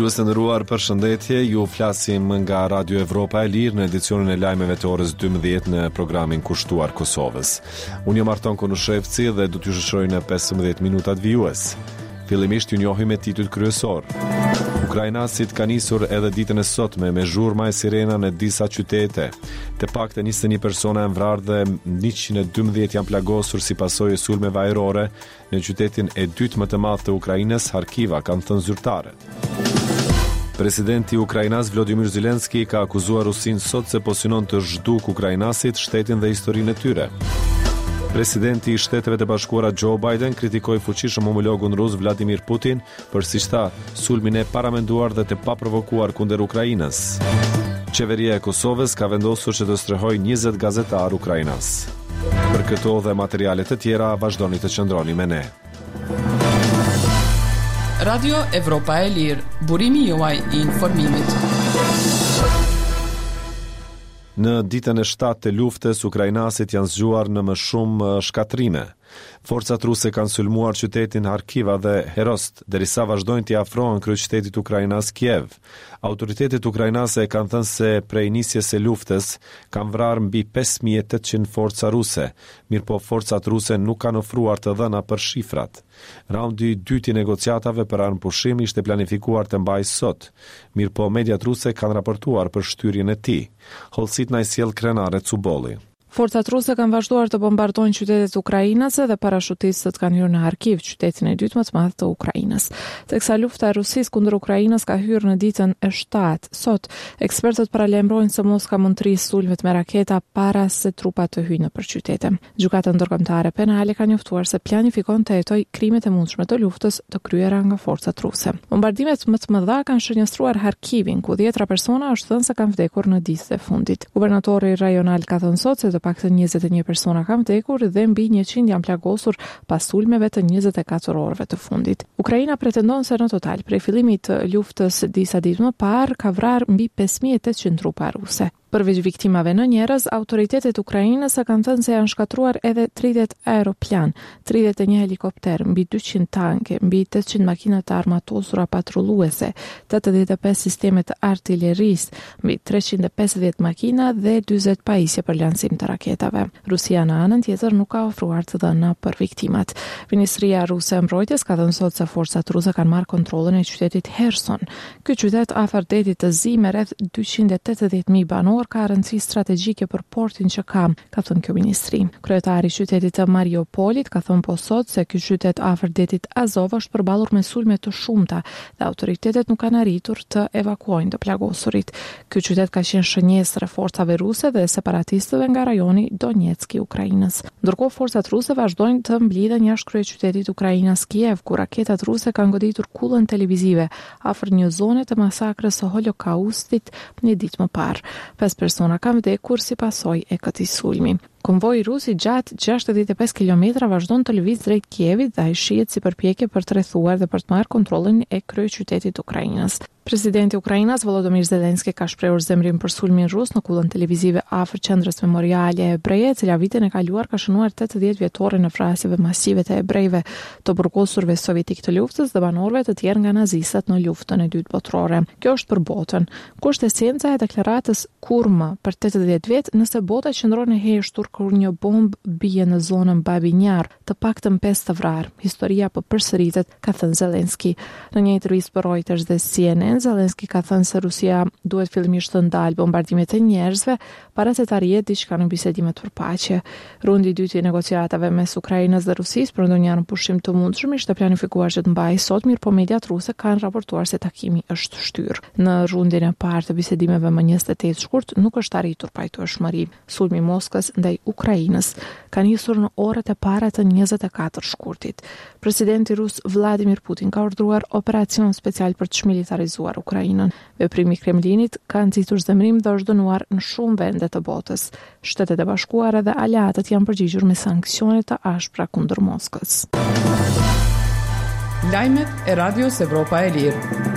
Dëgjues të nderuar, përshëndetje. Ju flasim nga Radio Evropa e Lirë në edicionin e lajmeve të orës 12 në programin kushtuar Kosovës. Unë jam Arton Konushevci dhe do t'ju shoqëroj në 15 minutat vijues. Fillimisht ju njohim me titull kryesor. Ukrainasit ka nisur edhe ditën e sotme me zhurma e sirena në disa qytete. Të paktën 21 persona janë vrarë dhe 112 janë plagosur si pasojë e sulmeve ajrore në qytetin e dytë më të madh të Ukrainës, Harkiva, kanë thënë zyrtarët. Presidenti i Ukrainas Volodymyr Zelensky ka akuzuar Rusinë sot se po synon të zhduk ukrainasit, shtetin dhe historinë e tyre. Presidenti i Shteteve të Bashkuara Joe Biden kritikoi fuqishëm homologun rus Vladimir Putin për, siç tha, sulmin e paramenduar dhe të paprovokuar kundër Ukrainës. Qeveria e Kosovës ka vendosur që të strehojë 20 gazetar ukrainas. Për këto dhe materiale të tjera vazhdoni të qëndroni me ne. Radio Evropa e Lirë, burimi juaj i informimit. Në ditën e 7 të luftës, ukrainasit janë zgjuar në më shumë shkatrime. Forcat ruse kanë sulmuar qytetin Harkiva dhe Herost, derisa vazhdojnë t'i afrohen kryeqytetit ukrainas Kiev. Autoritetet ukrainase kanë thënë se prej nisjes së luftës kanë vrarë mbi 5800 forca ruse, mirëpo forcat ruse nuk kanë ofruar të dhëna për shifrat. Raundi i dytë i negociatave për armëpushim ishte planifikuar të mbajë sot, mirëpo mediat ruse kanë raportuar për shtyrjen e tij. Hollësit na i sjell Krenare Cubolli. Forcat ruse kanë vazhduar të bombardojnë qytetet ukrainase dhe parashutistët kanë hyrë në Harkiv, qytetin e dytë më të madh të Ukrainës. Teksa lufta e Rusisë kundër Ukrainës ka hyrë në ditën e 7 sot, ekspertët paralajmërojnë se Moska mund të rrisë sulmet me raketa para se trupat të hyjnë nëpër qytete. Gjykata ndërkombëtare penale ka njoftuar se planifikon të hetojë krimet e mundshme të luftës të kryera nga forcat ruse. Bombardimet më të mëdha kanë shënjestruar Harkivin, ku 10 persona është thënë se kanë vdekur në ditët e fundit. Guvernatori rajonal ka thënë sot se të paktën 21 persona kanë vdekur dhe mbi 100 janë plagosur pas sulmeve të 24 orëve të fundit. Ukraina pretendon se në total prej fillimit të luftës disa ditë më parë ka vrarë mbi 5800 trupa ruse. Përveç viktimave në njerëz, autoritetet ukrainase kanë thënë se janë shkatruar edhe 30 aeroplan, 31 helikopter, mbi 200 tanke, mbi 800 makina të armatosura patrulluese, 85 sisteme të artillerisë, mbi 350 makina dhe 40 pajisje për lancim të raketave. Rusia në anën tjetër nuk ka ofruar të dhëna për viktimat. Ministria ruse e mbrojtjes ka thënë sot se forcat ruse kanë marrë kontrollin e qytetit Kherson. Ky qytet afër detit të Zi me rreth 280.000 banor ka rëndësi strategjike për portin që ka thënë kjo ministri. Kryetari i qytetit të Mariupolit ka thënë po sot se ky qytet afër detit Azov është përballur me sulme të shumta dhe autoritetet nuk kanë arritur të evakuojnë të plagosurit. Ky qytet ka qenë shënjesër e forcave ruse dhe separatistëve nga rajoni Donetsk i Ukrainës. Ndërkohë forcat ruse vazhdojnë të mblidhen jashtë kryeqytetit Ukrainas Kiev, ku raketat ruse kanë goditur kullën televizive afër një zone të masakrës së Holokaustit një ditë më parë. 5 persona kanë vdekur si pasojë e këtij sulmi. Konvoji rus i gjatë 65 kilometra vazhdon të lëviz drejt Kievit dhe ai shihet si përpjekje për të rrethuar dhe për të marrë kontrollin e kryeqytetit Ukrainës. Presidenti i Ukrainës Volodymyr Zelensky ka shprehur zemrim për sulmin rus në kullën televizive afër qendrës memoriale hebreje, e cila vitin e kaluar ka shënuar 80 vjetore në vrasjeve masive të hebrejve, të burgosurve sovjetik të luftës dhe banorëve të tjerë nga nazistët në luftën e dytë botërore. Kjo është për botën. Ku është esenca e deklaratës kur më për 80 vjet nëse bota qëndron e heshtur kur një bombë bie në zonën Babinjar, të paktën 5 të vrarë. Historia po përsëritet, ka thënë Zelensky. Në një intervistë për Reuters dhe CNN, Zelensky ka thënë se Rusia duhet fillimisht të ndalë bombardimet e njerëzve para se të arrihet diçka në bisedimet për paqe. Rundi i dytë i negociatave mes Ukrainës dhe Rusisë për ndonjë armëpushim të mundshëm ishte planifikuar që të mbahej sot, mirë po mediat ruse kanë raportuar se takimi është shtyrë. Në rundin e parë të bisedimeve më 28 shkurt nuk është arritur pajtueshmëri. Sulmi i Moskës ndaj Ukrainës ka nisur në orët e para të 24 shkurtit. Presidenti rus Vladimir Putin ka urdhëruar operacion special për të çmilitarizuar Ukrainën. Veprimi i Kremlinit ka nxitur zemrim dhe është dënuar në shumë vende të botës. Shtetet e Bashkuara dhe aleatët janë përgjigjur me sanksione të ashpra kundër Moskës. Lajmet e Radios Evropa e Lirë.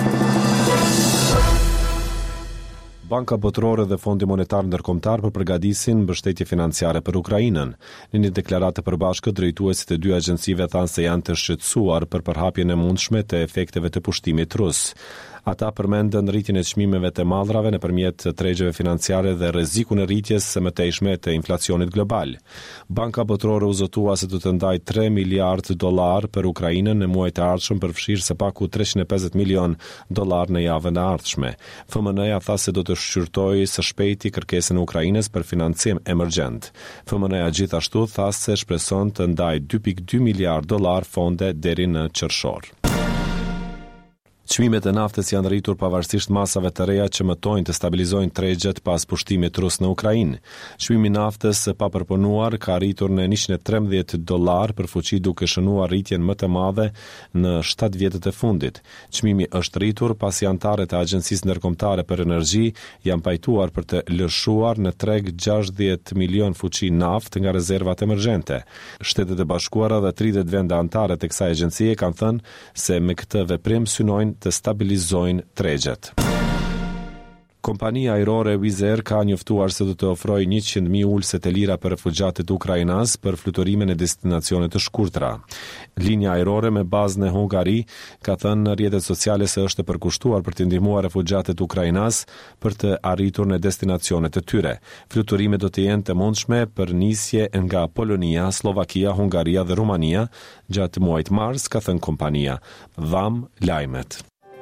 Banka Botërore dhe Fondi Monetar Ndërkombëtar përgatisin mbështetje financiare për Ukrainën. Në një deklaratë të përbashkët, drejtuesit e dy agjencive thanë se janë të shqetësuar për përhapjen e mundshme të efekteve të pushtimit rus. Ata përmendën rritjen e çmimeve të mallrave nëpërmjet tregjeve financiare dhe rrezikun e rritjes së mëtejshme të inflacionit global. Banka Botërore u zotua se do të ndajë $3 miliard për Ukrainën në muajin e ardhshëm, përfshirë së paku $350 milion në javën e ardhshme. FMN-ja tha se do të shqyrtojë së shpejti kërkesën e Ukrainës për financim emergjent. FMN-ja gjithashtu tha se shpreson të ndajë $2.2 miliard fonde deri në qershor. Çmimet e naftës janë rritur pavarësisht masave të reja që mëtojnë të stabilizojnë tregjet pas pushtimit rus në Ukrainë. Çmimi i naftës së papërpunuar ka rritur në $113 për fuqi, duke shënuar rritjen më të madhe në 7 vjetët e fundit. Çmimi është rritur pasi anëtarët e Agjencisë Ndërkombëtare për Energji janë pajtuar për të lëshuar në treg 60 milion fuqi naftë nga rezervat emergjente. Shtetet e Bashkuara dhe 30 vende anëtare të kësaj agjencie kanë thënë se me këtë veprim synojnë të stabilizojnë tregjet. Kompania ajrore Wizz Air ka njoftuar se do të ofrojë 100.000 ulse të lira për refugjatët ukrainas për fluturime në destinacione të shkurtra. Linja ajrore me bazë në Hungari ka thënë në rrjetet sociale se është e përkushtuar për të ndihmuar refugjatët ukrainas për të arritur në destinacionet e tyre. Fluturimet do të jenë të mundshme për nisje nga Polonia, Slovakia, Hungaria dhe Rumania gjatë muajit mars, ka thënë kompania. Dham lajmet.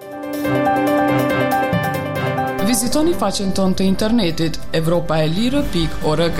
Vizitoni faqen tonë të internetit europaelire.org.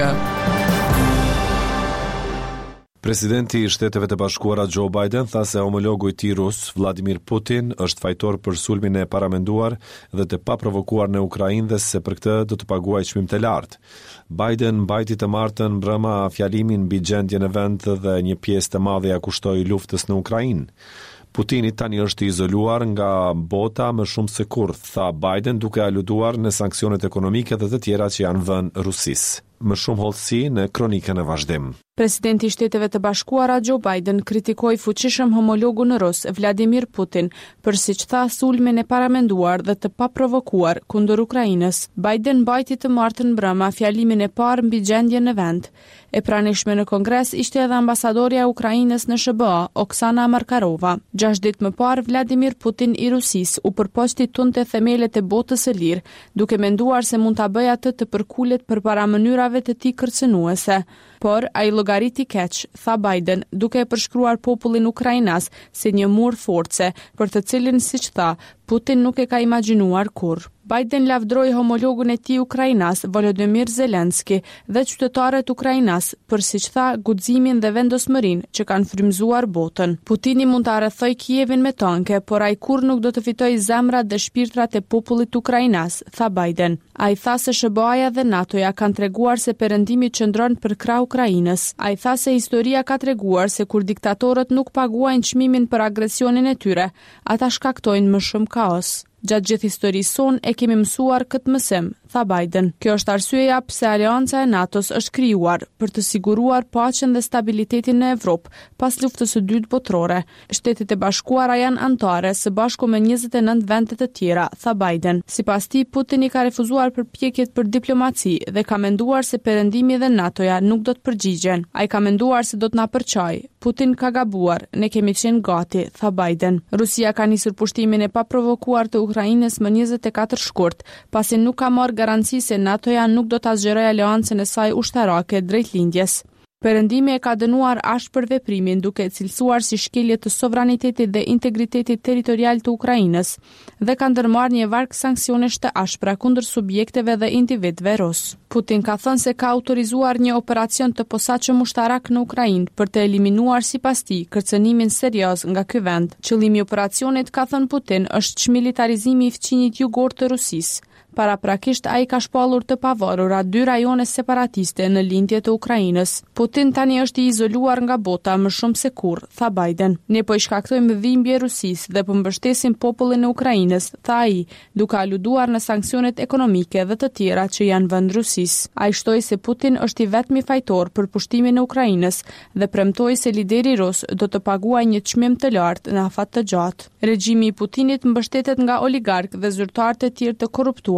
Presidenti i Shteteve të Bashkuara Joe Biden tha se homologu i tij rus, Vladimir Putin, është fajtor për sulmin e paramenduar dhe të paprovokuar në Ukrainë dhe se për këtë do të paguajë çmim të lartë. Biden mbajti të martën mbrëma fjalimin mbi gjendjen e vend dhe një pjesë të madhe ja kushtoi luftës në Ukrainë. Putini tani është izoluar nga bota më shumë se kurrë, tha Biden, duke aluduar në sanksionet ekonomike dhe të tjera që janë vënë Rusisë. Më shumë hollësi në kronikën e vazhdim. Presidenti i Shteteve të Bashkuara Joe Biden kritikoi fuqishëm homologun rus Vladimir Putin për, siç tha, sulmin e paramenduar dhe të paprovokuar kundër Ukrainës. Biden mbajti të martën mbrëma fjalimin e parë mbi gjendjen në vend. E pranishme në Kongres ishte edhe ambasadorja e Ukrainës në SBA, Oksana Markarova. 6 ditë më parë, Vladimir Putin i Rusisë u përpoqti tunte themelet e botës së lirë, duke menduar se mund ta bëjë atë të përkulet përpara mënyrave të tij kërcënuese. Por ai llogariti keq, tha Biden, duke e përshkruar popullin ukrainas si një mur force, për të cilin, siç tha, Putin nuk e ka imagjinuar kurrë. Biden lavdroi homologun e tij ukrainas, Volodymyr Zelensky, dhe qytetarët ukrainas për, siç tha, guximin dhe vendosmërinë që kanë frymëzuar botën. Putini mund ta rrethojë Kievin me tanke, por ai kurrë nuk do të fitojë zemrat dhe shpirtrat e popullit ukrainas, tha Biden. Ai tha se SBA-ja dhe NATO-ja kanë treguar se perëndimi qëndron për krah Ukrainës. Ai tha se historia ka treguar se kur diktatorët nuk paguajnë çmimin për agresionin e tyre, ata shkaktojnë më shumë kaos. Gjatë gjithë historisë sonë e kemi mësuar këtë mësim, tha Biden. Kjo është arsyeja pse Aleanca e NATO-s është krijuar për të siguruar paqen dhe stabilitetin në Evropë pas luftës së dytë botërore. Shtetet e Bashkuara janë anëtare së bashku me 29 vende të tjera, tha Biden. Sipas tij, Putin i ka refuzuar përpjekjet për diplomaci dhe ka menduar se Perëndimi dhe NATO-ja nuk do të përgjigjen. Ai ka menduar se do të na përçojë. Putin ka gabuar, ne kemi qenë gati, tha Biden. Rusia ka nisur pushtimin e paprovokuar të Ukrainës më 24 shkurt, pasi nuk ka marrë garanci se NATO-ja nuk do ta zgjerojë aleancën e saj ushtarake drejt lindjes. Perëndimi e ka dënuar ashpër veprimin, duke e cilësuar si shkelje të sovranitetit dhe integritetit territorial të Ukrainës dhe ka ndërmarrë një varg sanksionesh të ashpra kundër subjekteve dhe individëve rus. Putin ka thënë se ka autorizuar një operacion të posaçëm ushtarak në Ukrainë për të eliminuar sipas tij kërcënimin serioz nga ky vend. Qëllimi i operacionit, ka thënë Putin, është çmilitarizimi i fqinjit jugor të Rusisë. Paraprakisht ai ka shpallur të pavarura 2 rajone separatiste në lindje të Ukrainës. Putin tani është i izoluar nga bota më shumë se kurrë, tha Biden. Ne po i shkaktojmë dhimbje Rusisë dhe po mbështesim popullin e Ukrainës, tha ai, duke aluduar në sanksionet ekonomike dhe të tjera që janë vënë Rusisë. Ai shtoi se Putin është i vetmi fajtor për pushtimin e Ukrainës dhe premtoi se lideri rus do të paguajë një çmim të lartë në afat të gjatë. Regjimi i Putinit mbështetet nga oligarkë dhe zyrtarë të tjerë të korruptuar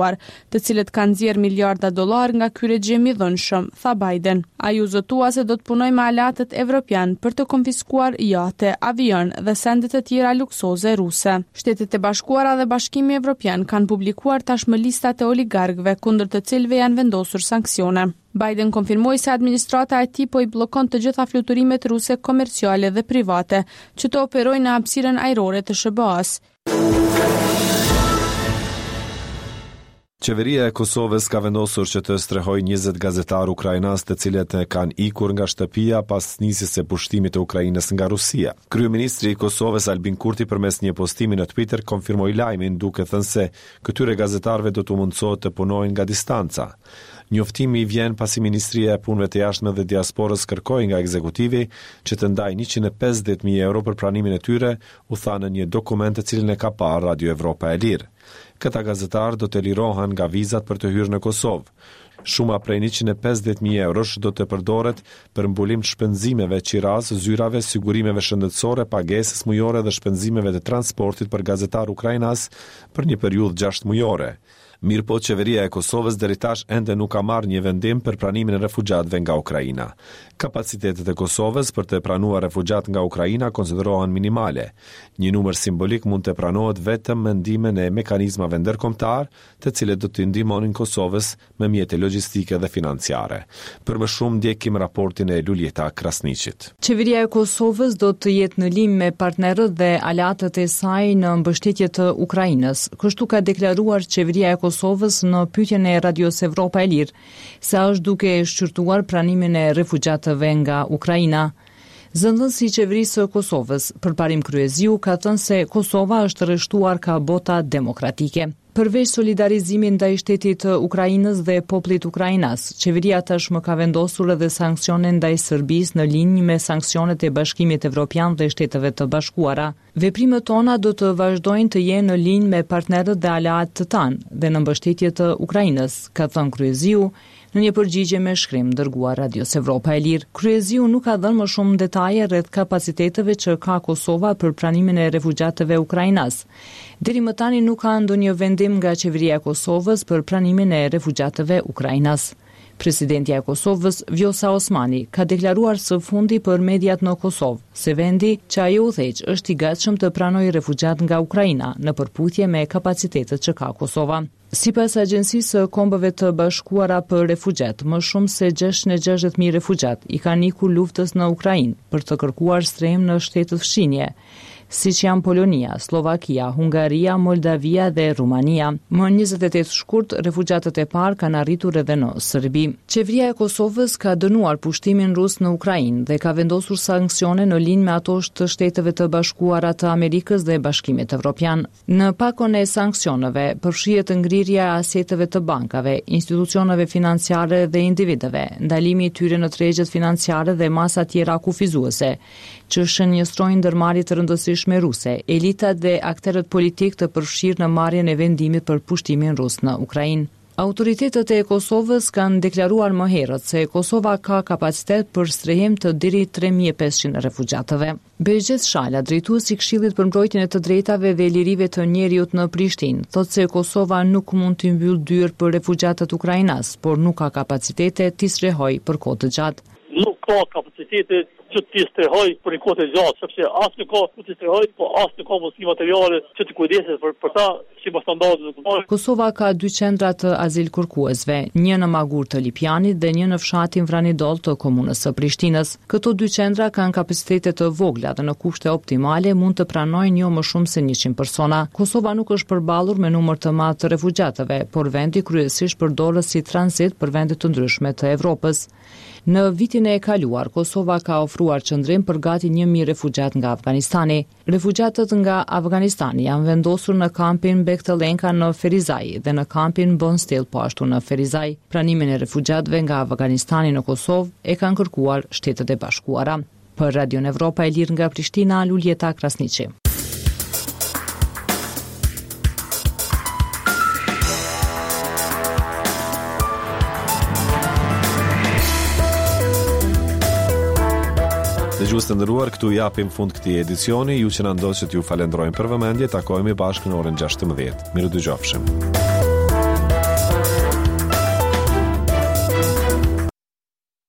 bashkuar, të cilët kanë nxjerrë miliarda dollar nga ky regjim i dhunshëm, tha Biden. Ai u zotua se do të punojë me aleatët evropian për të konfiskuar jate, avion dhe sende të tjera luksoze ruse. Shtetet e Bashkuara dhe Bashkimi Evropian kanë publikuar tashmë listat e oligarkëve kundër të cilëve janë vendosur sanksione. Biden konfirmoi se administrata e tij po i bllokon të gjitha fluturimet ruse komerciale dhe private që të operojnë në hapësirën ajrore të SBA-s. Qeveria e Kosovës ka vendosur që të strehojë 20 gazetarë ukrainas të cilët kanë ikur nga shtëpia pas nisjes së pushtimit të Ukrainës nga Rusia. Kryeministri i Kosovës Albin Kurti përmes një postimi në Twitter konfirmoi lajmin duke thënë se këtyre gazetarëve do të mundësohet të punojnë nga distanca. Njoftimi vjen pasi Ministria e Punëve të Jashtme dhe Diasporës kërkoi nga ekzekutivi që të ndajë 150.000 euro për pranimin e tyre, u tha në një dokument të cilin e ka parë Radio Evropa e Lirë. Këta gazetarë do të lirohen nga vizat për të hyrë në Kosovë. Shuma prej 150.000 eurosh do të përdoret për mbulim të shpenzimeve qiraz, zyrave, sigurimeve shëndetësore, pagesës mujore dhe shpenzimeve të transportit për gazetar ukrainas për një periudhë 6 mujore. Mirë po, qeveria e Kosovës deri tash ende nuk ka marrë një vendim për pranimin e refugjatëve nga Ukraina. Kapacitetet e Kosovës për të pranuar refugjat nga Ukraina konsiderohen minimale. Një numër simbolik mund të pranohet vetëm me ndihmën e mekanizmave ndërkombëtar, të cilët do të ndihmonin Kosovës me mjete logjistike dhe financiare. Për më shumë ndjekim raportin e Luljeta Krasniqit. Qeveria e Kosovës do të jetë në lim me partnerët dhe aleatët e saj në mbështetje të Ukrainës. Kështu ka deklaruar qeveria e Kosovës në pyetjen e Radios Evropa e Lirë, se është duke shqyrtuar pranimin e refugjatëve nga Ukraina. Zëndësi i qeverisë së Kosovës, përparim Kryeziu, ka thënë se Kosova është rreshtuar ka bota demokratike. Përveç solidarizimit ndaj shtetit të Ukrainës dhe popullit ukrainas, qeveria tashmë ka vendosur edhe sanksione ndaj Serbisë në linjë me sanksionet e Bashkimit Evropian dhe Shteteve të Bashkuara. Veprimet tona do të vazhdojnë të jenë në linjë me partnerët dhe aleatë të tanë dhe në mbështetje të Ukrainës, ka thënë Kryeziu në një përgjigje me shkrim dërguar Radios Evropa e Lirë. Kryeziu nuk ka dhënë më shumë detaje rreth kapaciteteve që ka Kosova për pranimin e refugjatëve ukrainas. Deri më tani nuk ka ndonjë vendim nga qeveria e Kosovës për pranimin e refugjatëve ukrainas. Presidentja e Kosovës, Vjosa Osmani, ka deklaruar së fundi për mediat në Kosovë se vendi që ajo udhëheq është i gatshëm të pranojë refugjat nga Ukraina në përputhje me kapacitetet që ka Kosova. Sipas Agjencisë së Kombeve të Bashkuara për refugjat, më shumë se 660.000 refugjat i kanë ikur luftës në Ukrainë për të kërkuar strehim në shtetet fshinje, siç janë Polonia, Slovakia, Hungaria, Moldavia dhe Rumania. Më 28 shkurt, refugjatët e parë kanë arritur edhe në Serbi. Qeveria e Kosovës ka dënuar pushtimin rus në Ukrainë dhe ka vendosur sanksione në linjë me ato të Shteteve të Bashkuara të Amerikës dhe Bashkimit Evropian. Në pakon e sanksioneve përfshihet ngrirja e aseteve të bankave, institucioneve financiare dhe individëve, ndalimi i tyre në tregjet financiare dhe masa tjera kufizuese, që shënjestrojnë ndërmarrje të rëndësishme ruse, elitat dhe aktorët politik të përfshirë në marrjen e vendimit për pushtimin rus në Ukrainë. Autoritetet e Kosovës kanë deklaruar më herët se Kosova ka kapacitet për strehim të deri 3.500 refugjatëve. Behgjet Shala, drejtuesi i Këshillit për mbrojtjen e të drejtave dhe lirive të njerëzit në Prishtinë, thotë se Kosova nuk mund të mbyllë dyert për refugjatët ukrainas, por nuk ka kapacitete të strehojë për kohë të gjatë. Nuk ka kapacitete që të strehoj për një kohë të gjatë, sepse as nuk ka të strehoj, po as nuk ka mundësi materiale që të kujdeset për ta, si më standardet. Kosova ka 2 qendra të azil kërkuesve, një në Magur të Lipjanit dhe një në fshatin Vranidol të komunës së Prishtinës. Këto 2 qendra kanë kapacitete të vogla dhe në kushte optimale mund të pranojnë jo më shumë se 100 persona. Kosova nuk është përballur me numër të madh të refugjatëve, por vendi kryesisht përdoret si tranzit për vende të ndryshme të Evropës. Në vitin e kaluar, Kosova ka ofruar qëndrim për gati 1.000 refugjat nga Afganistani. Refugjatët nga Afganistani janë vendosur në kampin Bektelenka në Ferizaj dhe në kampin Bonstil po ashtu në Ferizaj. Pranimin e refugjatëve nga Afganistani në Kosovë e kanë kërkuar Shtetet e Bashkuara. Për Radion Evropa e Lirë nga Prishtina, Luljeta Krasniqi. Dëgjues të nderuar, këtu japim fund këtij edicioni. Ju që na ndosht që t'ju falenderojmë për vëmendje, takohemi bashkë në orën 16. Miru dëgjofshim.